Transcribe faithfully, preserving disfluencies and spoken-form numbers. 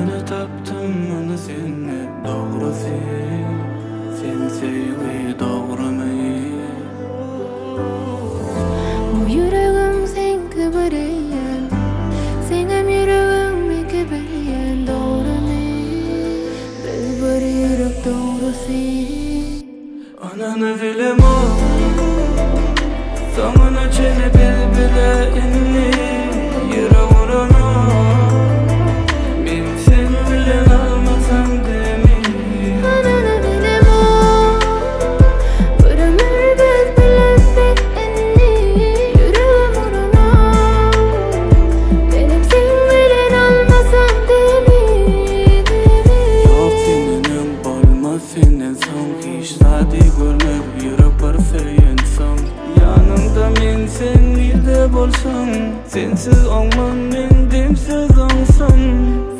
Ana taptım ana seni doğru sen. Sen sevgi doğramayı. Bu yüreğim sen kibiriyen, senem yüreğim kibiriyen doğru ne? Biz bir yürek doğru sen. Ananı dilema, sana çene bil bile inni yüreğurana. Men sen bilen almasam demi. Ananı dilema, bir ömür biz bilesek inni yüreğurana. Benim sen bilen almasam demi, demi. Yok senin bolmaz senden son. Hiç zadi görmep yürek bir feyensan. Yanımda men sen nerede bolsan, sensiz olmam men demsiz olsan.